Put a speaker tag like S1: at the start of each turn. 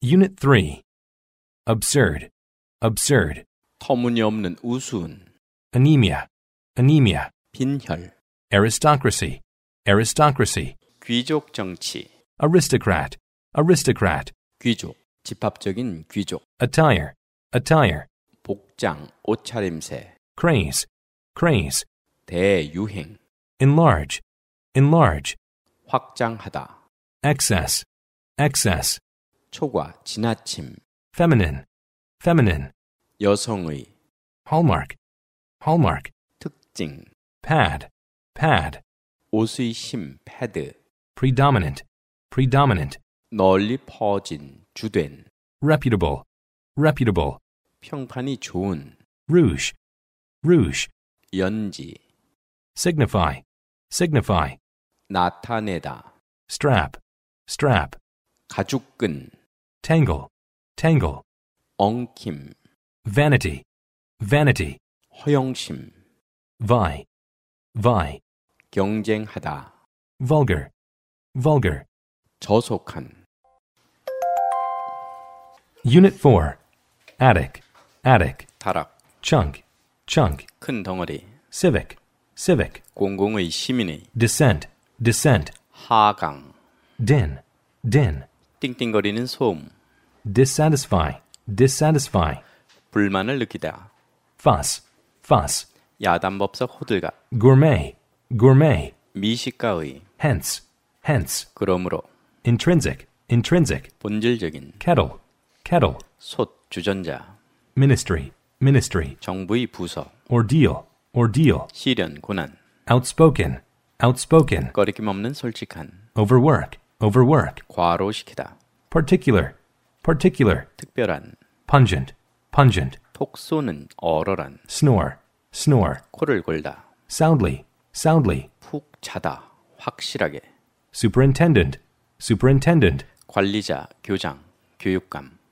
S1: Unit 3. Absurd, absurd.
S2: 터무니없는 우스운,
S1: Anemia, anemia.
S2: 빈혈,
S1: Aristocracy, aristocracy.
S2: 귀족 정치,
S1: Aristocrat, aristocrat.
S2: 귀족, 집합적인 귀족,
S1: Attire, attire.
S2: 복장, 옷차림새,
S1: Craze, craze.
S2: 대유행,
S1: Enlarge, enlarge.
S2: 확장하다,
S1: Excess, excess.
S2: 초과, 지나침,
S1: Feminine, feminine.
S2: 여성의,
S1: Hallmark, hallmark.
S2: 특징,
S1: Pad, pad.
S2: 옷의 심, 패드,
S1: Predominant, predominant.
S2: 널리 퍼진, 주된,
S1: Reputable, reputable.
S2: 평판이 좋은,
S1: Rouge, rouge.
S2: 연지,
S1: Signify, signify.
S2: 나타내다,
S1: Strap, strap.
S2: 가죽끈,
S1: Tangle, tangle.
S2: 엉킴,
S1: Vanity, vanity.
S2: 허영심,
S1: Vie, vie.
S2: 경쟁하다,
S1: Vulgar, vulgar.
S2: 저속한,
S1: Unit 4. Attic, attic.
S2: 타락,
S1: Chunk, chunk.
S2: 큰 덩어리,
S1: Civic, civic.
S2: 공공의 시민의,
S1: Descent, descent.
S2: 하강,
S1: Din, din.
S2: 띵띵거리는 소음,
S1: Dissatisfy, dissatisfy.
S2: 불만을 느끼다,
S1: Fuss, fuss.
S2: 야단법석 호들갑,
S1: Gourmet, gourmet.
S2: 미식가의,
S1: Hence, hence.
S2: 그러므로,
S1: Intrinsic, intrinsic.
S2: 본질적인,
S1: Kettle, kettle.
S2: 솥, 주전자,
S1: Ministry, ministry.
S2: 정부의 부서,
S1: Ordeal, ordeal.
S2: 시련, 고난,
S1: Outspoken, outspoken.
S2: 꺼리낌 없는 솔직한,
S1: Overwork, overwork.
S2: 과로시키다,
S1: Particular, particular.
S2: 특별한,
S1: Pungent, pungent.
S2: 톡 쏘는, 얼얼한,
S1: Snore, snore.
S2: 코를 골다,
S1: Soundly, soundly.
S2: 푹 자다, 확실하게,
S1: Superintendent, superintendent.
S2: 관리자, 교장, 교육감,